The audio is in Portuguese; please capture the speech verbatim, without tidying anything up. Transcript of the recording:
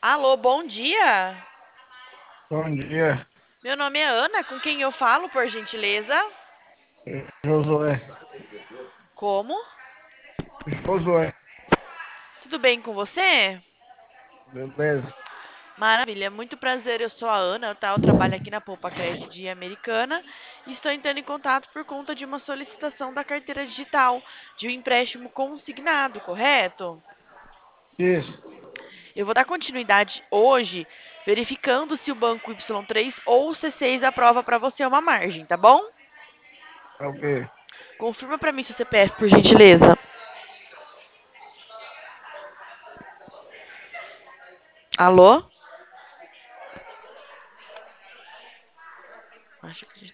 Alô, bom dia. Bom dia, Meu nome é Ana, com quem eu falo, por gentileza? Josué. Como? Josué, Tudo bem com você? beleza? Maravilha, muito prazer. Eu sou a Ana, tá? Eu trabalho aqui na Poupa Cred Americana e estou entrando em contato por conta de uma solicitação da carteira digital de um empréstimo consignado, correto? Isso, Eu vou dar continuidade hoje, verificando se o banco Y três ou C seis aprova para você uma margem, tá bom? é ok. Confirma para mim seu C P F, por gentileza. Alô? Acho que